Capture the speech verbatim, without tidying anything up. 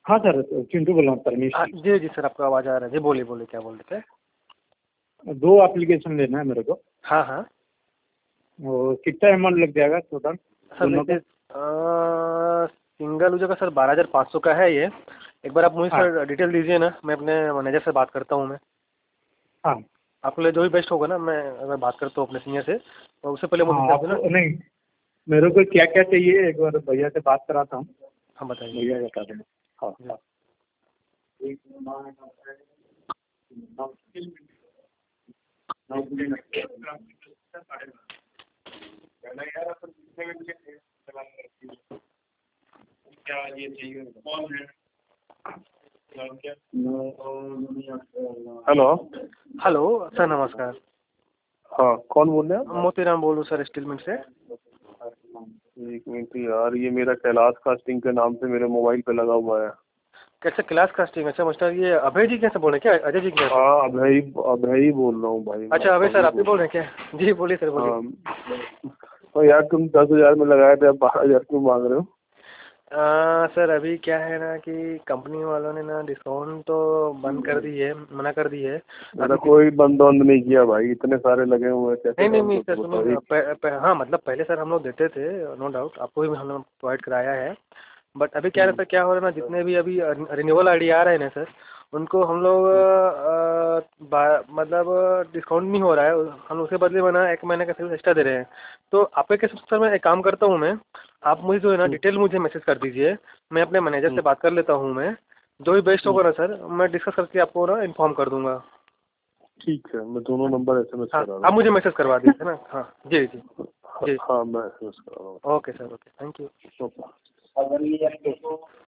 हाँ सर, चिंटू बोल रहा हूँ, परमेश हाँ जी। जी जी सर, आपका आवाज़ आ रहा है जी, बोलिए बोलिए, क्या बोल रहे थे? दो एप्लीकेशन लेना है मेरे को। हाँ हाँ वो कितना अमाउंट लग जाएगा टोटल सर, दोनों का? देखिए सिंगल यूजर का सर बारह हज़ार पाँच सौ का है ये। एक बार आप मुझे हाँ सर डिटेल दीजिए ना, मैं अपने मैनेजर से बात करता हूँ मैं। हाँ आपके लिए जो भी बेस्ट होगा ना, मैं अगर बात करता हूँ अपने सीनियर से, तो उससे पहले मुझे हाँ, कर दो ना। आपको नहीं, मेरे को क्या क्या चाहिए एक बार भैया से बात कराता हूँ, हाँ बताइए। भैया बता देना। हाँ जी। हाँ। हेलो। हेलो सर, नमस्कार। हाँ, कौन बोल रहे हैं आप? मोतीराम बोल रहा हूँ सर, स्टीलमेंट से। एक मिनट यार, ये मेरा कैलाश कास्टिंग के नाम से मेरे मोबाइल पे लगा हुआ है। कैसे क्लास कास्टिंग? अच्छा मास्टर, ये अभय जी कैसे बोल रहे हैं क्या? अजय जी कैसे? हाँ, अभय अभय ही बोल रहा हूँ भाई। अच्छा अभय सर, आप ही बोल रहे हैं क्या? जी बोलिए सर, बोलिए। हाँ तो यार, तुम दस हजार में लगाए थे, अब बारह हजार क्यों मांग रहे हो? आ, सर अभी क्या है ना कि कंपनी वालों ने ना डिस्काउंट तो बंद कर दी है, मना कर दी है मेरा अभी। कोई बंद बंद नहीं किया भाई, इतने सारे लगे हुए हैं, कैसे नहीं नहीं बंद नहीं हो सर, तो सुनिए बताओ। ना, एक प, प, हाँ मतलब पहले सर हम लोग देते थे, नो डाउट आपको भी हमने प्रोवाइड कराया है। बट अभी क्या रहता है, क्या हो रहा है ना, जितने भी अभी रिन्यूअल आईडी आ रहे हैं ना सर, उनको हम लोग अ, बा- मतलब डिस्काउंट नहीं हो रहा है, हम उसके बदले में ना एक महीने का सर्विस एक्स्ट्रा दे रहे हैं। तो आपके कैसे सर, मैं एक काम करता हूँ मैं, आप मुझे जो है ना डिटेल मुझे मैसेज कर दीजिए, मैं अपने मैनेजर से बात कर लेता हूँ मैं, जो भी बेस्ट होगा ना सर, मैं डिस्कस करके आपको ना इन्फॉर्म कर दूंगा। ठीक है, मैं दोनों नंबर एसएमएस हाँ, करा रहा आप हूँ। मुझे मैसेज करवा दीजिए ना। हाँ जी जी हाँ जी। हाँ, मैं एसएमएस करा रहा हूँ। Okay sir, okay, thank you. Okay.